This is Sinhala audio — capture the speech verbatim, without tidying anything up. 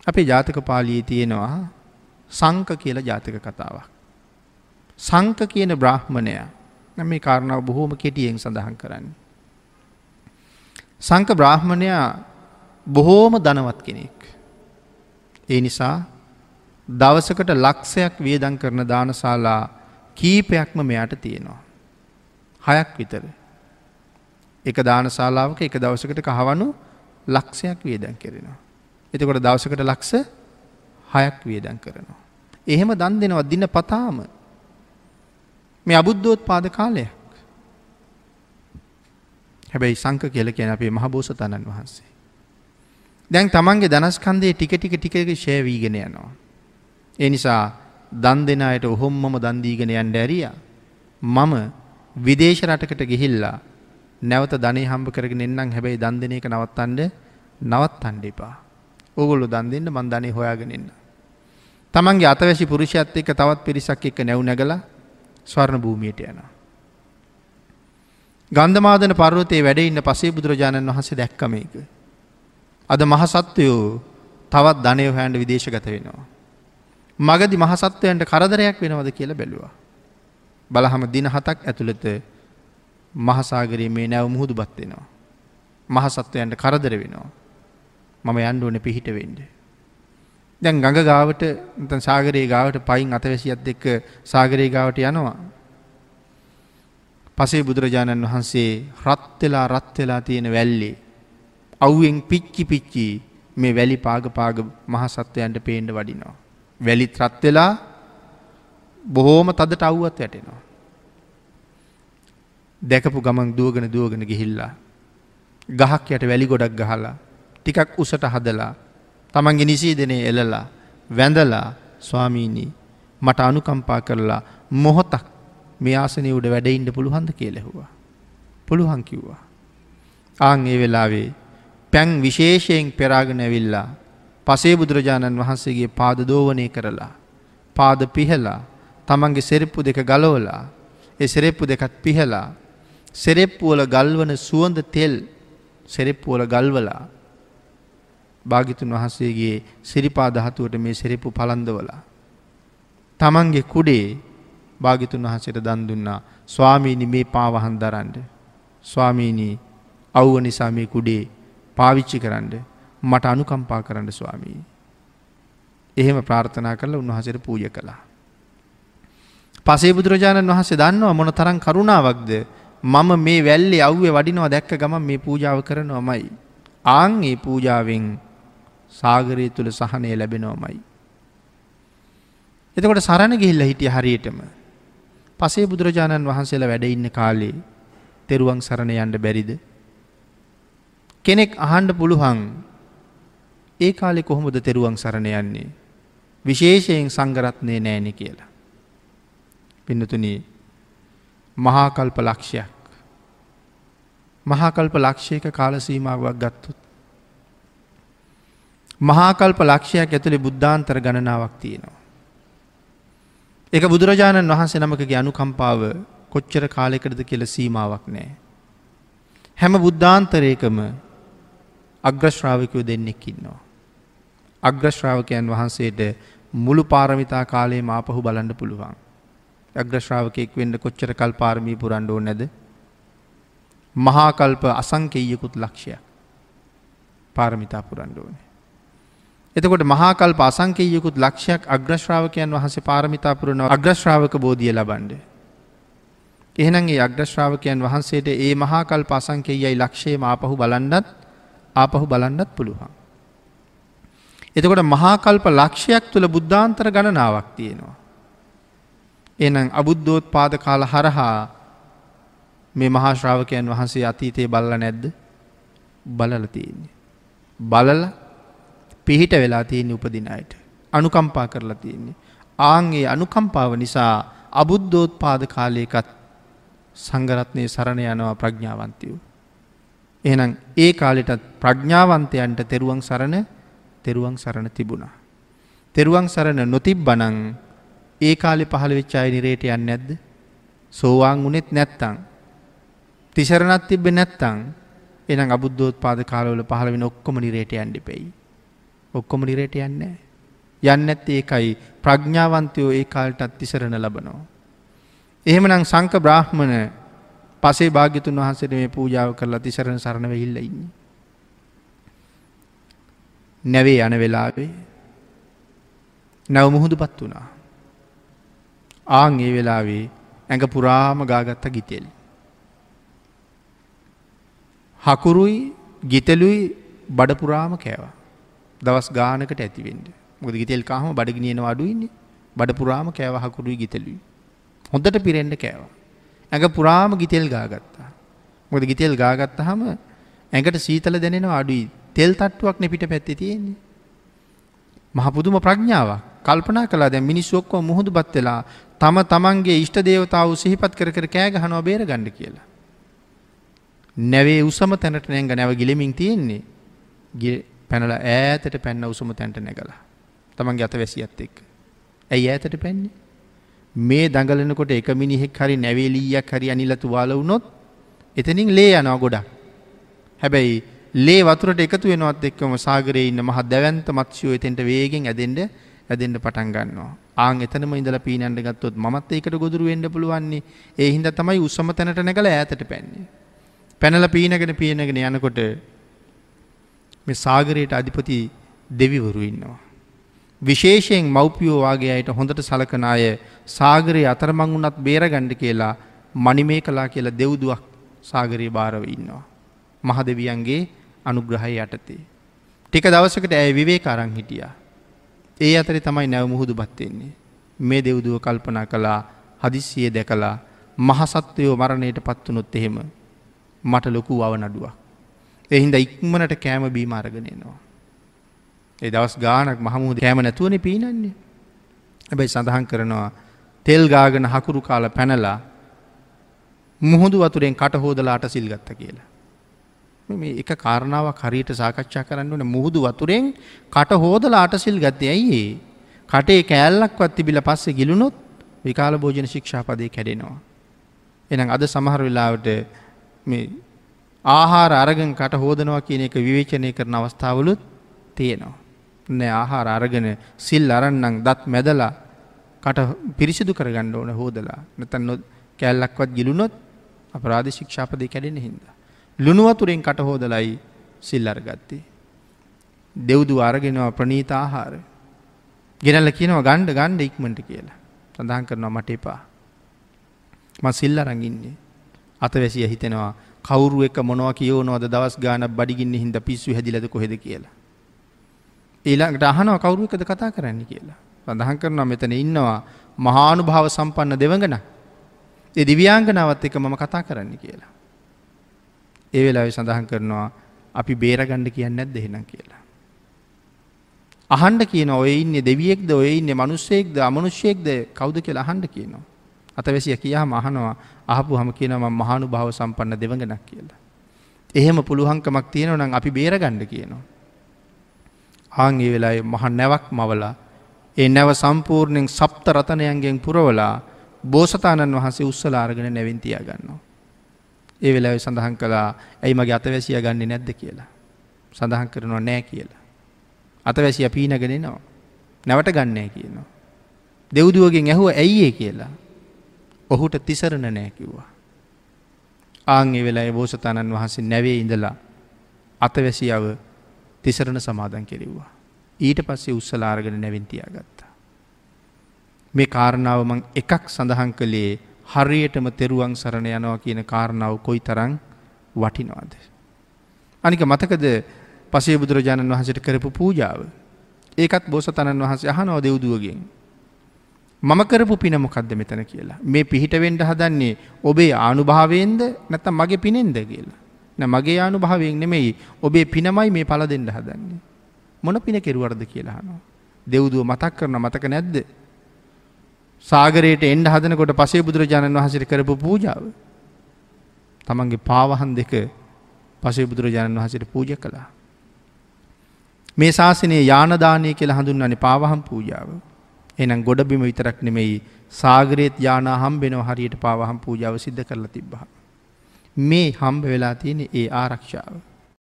අපේ ජාතක පාළියේ තියෙනවා සංක කියලා ජාතක කතාවක්. සංක කියන බ්‍රාහ්මණයා නම් මේ කාරණාව බොහෝම කෙටියෙන් සඳහන් කරන්නේ. සංක බ්‍රාහ්මණයා බොහෝම ධනවත් කෙනෙක්. ඒ නිසා දවසකට ලක්ෂයක් වියදම් කරන දානශාලා කීපයක්ම මෙයාට තියෙනවා. හයක් විතර. එක දානශාලාවක එක දවසකට කහවණු ලක්ෂයක් වියදම් කරනවා. එතකොට දවසකට ලක්ෂ හයක් වියදම් කරනවා. එහෙම දන් දෙනවා දිනපතාම. මේ අබුද්ධෝත්පාද කාලයක්. හැබැයි සංක කියලා කියන්නේ අපේ මහබෝසතාණන් වහන්සේ. දැන් තමන්ගේ ධනස්කන්ධයේ ටික ටික ටික ටික ෂේ වීගෙන යනවා. ඒ නිසා දන් දෙන අයට ඔහොම්මම දන් දීගෙන යන්න ඇරියා. මම විදේශ රටකට ගිහිල්ලා නැවත ධනෙ හම්බ කරගෙන එන්නම්. හැබැයි දන් දෙන එක නවත්තන්න නවත්තන්න එපා. ඕගොල්ලෝ දන් දෙන්න මං ධනෙ හොයාගෙන එන්න. තමන්ගේ අතවැසි පුරුෂයත් එක්ක තවත් පිරිසක් එක්ක නැව් නැගලා ස්වර්ණ භූමියට යනවා. ගන්ධමාදන පර්වතයේ වැඩ ඉන්න පසේ බුදුරජාණන් වහන්සේ දැක්ක මේක. අද මහ සත්වයෝ තවත් ධනය හොයන්න විදේශගත වෙනවා. මගදී මහ සත්වයන්ට කරදරයක් වෙනවද කියලා බැලුවා. බලහම දින හතක් ඇතුළත මහ සාගරයේ මේ නැව මුහුදුපත් වෙනවා. මහ සත්වයන්ට කරදර වෙනවා. මම යන්න ඕනේ පිහිට වෙන්න. දැන් ගඟ ගාවට නැත්නම් සාගරයේ ගාවට පයින් අතවැසියත් එක්ක සාගරයේ ගාවට යනවා. පසේ බුදුරජාණන් වහන්සේ රත් වෙලා රත් වෙලා තියෙන වැල්ලේ අවුවෙන් පිච්චි පිච්චි මේ වැලි පාග පාග මහ සත්වයන්ට පේන්න වඩිනවා. වැලිත් රත් වෙලා බොහෝම තදට අවුවත් වැටෙනවා. දැකපු ගමන් දුවගෙන දුවගෙන ගිහිල්ලා ගහක් යට වැලි ගොඩක් ගහලා ටිකක් උසට හදලා තමන්ගේ නිසීදනේ එලලා වැඳලා ස්වාමීනි මට අනුකම්පා කරලා මොහොතක් මේ ආසනයේ උඩ වැඩ ඉන්න පුළුවන්ද කියලා ඇහුවා. පුළුවන් කිව්වා. ආන් ඒ වෙලාවේ පැන් විශේෂයෙන් පෙරාගෙන ඇවිල්ලා පසේ බුදුරජාණන් වහන්සේගේ පාද දෝවණය කරලා පාද පිහලා තමන්ගේ සෙරෙප්පු දෙක ගලවලා ඒ සෙරෙප්පු දෙකත් පිහලා සෙරෙප්පු වල ගල්වන සුවඳ තෙල් සෙරෙප්පු වල ගල්වලා භාග්‍යතුන් වහන්සේගේ සිරිපා ධාතුවට මේ සෙරෙප්පු පලන්දවලා තමන්ගේ කුඩේ භාග්‍යතුන් වහන්සේට දන් දුන්නා. ස්වාමීනි මේ පාවහන් දරන්න. ස්වාමීනි අවුව නිසා මේ කුඩේ පාවිච්චි කරන්න. මට අනුකම්පා කරන්න ස්වාමීනි. එහෙම ප්‍රාර්ථනා කරලා උන්වහන්සේට පූජා කළා. පසේ බුදුරජාණන් වහන්සේ දන්නවා මොන තරම් කරුණාවක්ද. මම මේ වැල්ලේ අවුවේ වඩිනවා දැක්ක ගමන් මේ පූජාව කරනවමයි. ආන් මේ පූජාවෙන් සාගරය තුල සහනය ලැබෙනවමයි. එතකොට සරණ ගිහිල්ලා හිටිය හරියටම පසේ බුදුරජාණන් වහන්සේලා වැඩ ඉන්න කාලේ තෙරුවන් සරණ යන්න බැරිද? කෙනෙක් අහන්න පුළුවන් ඒ කාලේ කොහොමද තෙරුවන් සරණ යන්නේ? විශේෂයෙන් සංඝරත්නේ නැණි කියලා. පින්නතුනි මහා කල්ප ලක්ෂයක් මහා කල්ප ලක්ෂයක කාල සීමාවක් ගත්තොත් මහා කල්ප ලක්ෂයක් ඇතුලේ බුද්ධාන්තර ගණනාවක් තියෙනවා. ඒක බුදුරජාණන් වහන්සේ නමකගේ අනුකම්පාව කොච්චර කාලයකටද කියලා සීමාවක් නැහැ. හැම බුද්ධාන්තරයකම අග්‍ර ශ්‍රාවකයෝ දෙන්නෙක් ඉන්නවා. අග්‍ර ශ්‍රාවකයන් වහන්සේට මුළු පාරමිතා කාලයම ආපහු බලන්න පුළුවන්. අග්‍ර ශ්‍රාවකෙක් වෙන්න කොච්චර කල් පාරමී පුරන්න ඕනේ නැද? මහා කල්ප අසංකේයිකුත් ලක්ෂයක් පාරමිතා පුරන්න ඕනේ. එතකොට මහා කල්ප අසංකේයිකුත් ලක්ෂයක් අග්‍ර ශ්‍රාවකයන් වහන්සේ පාරමිතා පුරනවා අග්‍ර ශ්‍රාවක බෝධිය ලබන්නේ. එහෙනම් ඒ අග්‍ර ශ්‍රාවකයන් වහන්සේට ඒ මහා කල්ප අසංකේයයි ලක්ෂයම ආපහු බලන්නත් ආපහු බලන්නත් පුළුවන්. එතකොට මහා කල්ප ලක්ෂයක් තුල බුද්ධාන්තර ගණනාවක් තියෙනවා. එහෙනම් අබුද්ධෝත්පාද කාල හරහා මේ මහා ශ්‍රාවකයන් වහන්සේ අතීතයේ බලලා නැද්ද? බලලා තියෙන්නේ. බලලා පිහිට වෙලා තියෙන උපදින අයට අනුකම්පා කරලා තියෙන්නේ. ආන් ඒ අනුකම්පාව නිසා අබුද්ධෝත්පාද කාලයකත් සංඝරත්නයේ සරණ යනවා ප්‍රඥාවන්තයෝ. එහෙනම් ඒ කාලෙටත් ප්‍රඥාවන්තයන්ට තෙරුවන් සරණ තෙරුවන් සරණ තිබුණා. තෙරුවන් සරණ නොතිබ්බනම් ඒ කාලේ පහළ වෙච්ච අය නිරේට යන්නේ නැද්ද? සෝවාන් වුණෙත් නැත්තම් තිසරණක් තිබ්බේ නැත්තම් එහෙනම් අබුද්ධෝත්පාද කාලවල පහළ වෙන ඔක්කොම නිරේට යන්න දෙපෙයි. ඔක්කොම නිරේට යන්නේ නැහැ. යන්නේ නැත්තේ ඒකයි ප්‍රඥාවන්තයෝ ඒ කාලටත් තිසරණ ලබනවා. එහෙමනම් සංඝ බ්‍රාහ්මණ පසේ භාග්‍යතුන් වහන්සේට මේ පූජාව කරලා තිසරණ සරණ වෙහිල්ලා ඉන්නේ. නැවේ යන වෙලාවේ නැව මුහුදුපත් වුණා. ආන් ඒ වෙලාවේ ඇඟ පුරාම ගාගත්ත ගිතෙල්. හකුරුයි ගිතෙලුයි බඩ පුරාම කෑවා. දවස් ගානකට ඇති වෙන්න. මොකද ගිතෙල් කාම බඩගිනියනවා අඩුයිනේ. බඩ පුරාම කෑවා හකුරුයි ගිතෙලුයි. හොඳට පිරෙන්න කෑවා. ඇඟ පුරාම ගිතෙල් ගාගත්තා. මොකද ගිතෙල් ගාගත්තාම ඇඟට සීතල දැනෙනවා අඩුයි. තෙල් තට්ටුවක් නේ පිටපැත්තේ තියෙන්නේ. මහ පුදුම ප්‍රඥාවක්. කල්පනා කළා දැන් මිනිස්සු ඔක්කොම මුහුදුපත් වෙලා තම තමන්ගේ ඉෂ්ට දේවතාවු සිහිපත් කර කර කෑ ගහනවා බේර ගන්න කියලා. නැවේ උසම තැනට නැංග නැව ගිලෙමින් තියෙන්නේ. පැනලා ඈතට පැන්න උසම තැනට නැගලා. තමන්ගේ අතවැසියත් එක්ක. ඇයි ඈතට පැන්නේ? මේ දඟලනකොට එක මිනිහෙක් හරි නැවේ ලීයක් හරි අනිලා තුවාල වුණොත් එතනින් ලේ යනවා ගොඩක්. හැබැයි ලේ වතුරට එකතු වෙනවත් එක්කම සාගරයේ ඉන්න මහ දැවැන්ත මත්ස්‍යෝ එතෙන්ට වේගෙන් ඇදෙන්න ඇදෙන්න පටන් ගන්නවා. ආන් එතනම ඉඳලා පීනන්න ගත්තොත් මමත් ඒකට ගොදුරු වෙන්න පුළුවන් නේ. ඒ හින්දා තමයි උස්සම තැනට නැගලා ඈතට පැන්නේ. පැනලා පීනගෙන පීනගෙන යනකොට මේ සාගරයට අධිපති දෙවිවරු ඉන්නවා. විශේෂයෙන් මව්පියෝ වාගේ අයට හොඳට සලකන අය සාගරයේ අතරමං වුණත් බේරගන්න කියලා මණිමේකලා කියලා දෙව්දුවක් සාගරයේ බාරව ඉන්නවා. මහ දෙවියන්ගේ අනුග්‍රහය යටතේ. ටික දවසකට ඇය විවේක අරන් හිටියා. ඒ අතරේ තමයි නැව මුහුදුපත් වෙන්නේ. මේ දෙව්දුව කල්පනා කළා හදිස්සියේ දැකලා මහ සත්වයෝ මරණයට පත් වුණොත් එහෙම මට ලොකු අවනඩුවක්. ඒ හින්දා ඉක්මනට කෑම බීම අරගෙන එනවා. ඒ දවස් ගාණක් මහ මුහුද කෑම නැතුවනේ පීනන්නේ. හැබැයි සඳහන් කරනවා තෙල් ගාගෙන හකුරු කාලා පැනලා මුහුදු වතුරෙන් කට හොදලා අටසිල් ගත්තා කියලා. මේ එක කාරණාවක් හරියට සාකච්ඡා කරන්න ඕනේ. මුහුදු වතුරෙන් කට හොදලා අටසිල් ගත්තේ ඇයි ඒ? කටේ කෑල්ලක්වත් තිබිලා පස්සේ ගිලුනොත් විකාල භෝජන ශික්ෂාපදේ කැඩෙනවා. එහෙනම් අද සමහර වෙලාවට මේ ආහාර අරගෙන කට හොදනවා කියන එක විවේචනය කරන අවස්ථාවලුත් තියෙනවා. නෑ ආහාර අරගෙන සිල් අරන් නම් දත් මැදලා කට පිරිසිදු කරගන්න ඕන හොදලා. නැත්නම් කෑල්ලක්වත් ගිලුනොත් අපරාධ ශික්ෂාපදේ කැඩෙන හින්දා. ලුණු වතුරෙන් කට හොදලයි සිල් අරගත්තේ. දෙව්දුව අරගෙනවා ප්‍රණීත ආහාර. ගෙනල්ලා කියනවා ගන්න ගන්න ඉක්මනට කියලා. සඳහන් කරනවා මට එපා. මම සිල් අරන් ඉන්නේ. අතවැසිය හිතෙනවා කවුරු එක මොනවා කියවනවද දවස් ගාණක් බඩගින්නේ හින්දා පිස්සු හැදිලාද කොහෙද කියලා. ඊළඟට අහනවා කවුරු එකද කතා කරන්නේ කියලා. සඳහන් කරනවා මෙතන ඉන්නවා මහානුභාව සම්පන්න දෙවඟන. ඒ දිව්‍යාංගනාවත් එක්ක මම කතා කරන්න කියලා. ඒ වෙලාවේ සඳහන් කරනවා අපි බේරගන්න කියන්නේ නැද්ද එහෙනම් කියලා. අහන්න කියනවා ඔය ඉන්නේ දෙවියෙක්ද ඔය ඉන්නේ මිනිස්සෙක්ද අමනුෂ්‍යයෙක්ද කවුද කියලා අහන්න කියනවා. අතවැසිය කියාම අහනවා අහපුවාම කියනවා මම මහානුභාව සම්පන්න දෙවඟනක් කියලා. එහෙම පුළුවන්කමක් තියෙනවා නම් අපි බේරගන්න කියනවා. ආන් ඒ වෙලාවේ මහ නැවක් මවලා ඒ නැව සම්පූර්ණයෙන් සප්ත රතනයන්ගෙන් පුරවලා බෝසතාණන් වහන්සේ උස්සලා අරගෙන නැවෙන් තියා ගන්නවා. ඒ වෙලාවේ සඳහන් කළා ඇයි මගේ අතවැසියා ගන්නෙ නැද්ද කියලා. සඳහන් කරනවා නෑ කියලා. අතවැසියා පීනගෙන එනවා. නැවට ගන්නෑ කියනවා. දෙව්දුවගෙන් ඇහුවා ඇයි ඒ කියලා. ඔහුට තිසරණ නෑ කිව්වා. ආන් ඒ වෙලාවේ බෝසතාණන් වහන්සේ නැවේ ඉඳලා අතවැසියව තිසරණ සමාදන් කෙරෙව්වා. ඊට පස්සේ උස්සලා අරගෙන නැවෙන් තියාගත්තා. මේ කාරණාව මම එකක් සඳහන් කළේ හරියටම තෙරුවන් සරණ යනවා කියන කාරණාව කොයිතරම් වටිනවද? අනික මතකද පසේ බුදුරජාණන් වහන්සේට කරපු පූජාව? ඒකත් බෝසතාණන් වහන්සේ අහනවා දෙව්දුවගෙන්. මම කරපු පින මොකද්ද මෙතන කියලා. මේ පිහිට වෙන්න හදන්නේ ඔබේ ආනුභාවයෙන්ද නැත්නම් මගේ පිනෙන්ද කියලා. නෑ මගේ ආනුභාවයෙන් නෙමෙයි ඔබේ පිනමයි මේ පළ දෙන්න හදන්නේ. මොන පින කෙරුවරද කියලා අහනවා. දෙව්දුව මතක් කරනවා මතක නැද්ද? සාගරයට එන්න හදනකොට පසේ බුදුරජාණන් වහන්සේට කරපු පූජාව. තමන්ගේ පාවහන් දෙක පසේ බුදුරජාණන් වහන්සේට පූජා කළා. මේ ශාසනයේ යාන දානය කියලා හඳුන්වන්නේ පාවහන් පූජාව. එහෙනම් ගොඩබිම විතරක් නෙමෙයි සාගරයේත් යානා හම්බෙනවා හරියට පාවහන් පූජාව සිද්ධ කරලා තිබ්බා. මේ හම්බ වෙලා තියෙන ඒ ආරක්ෂාව.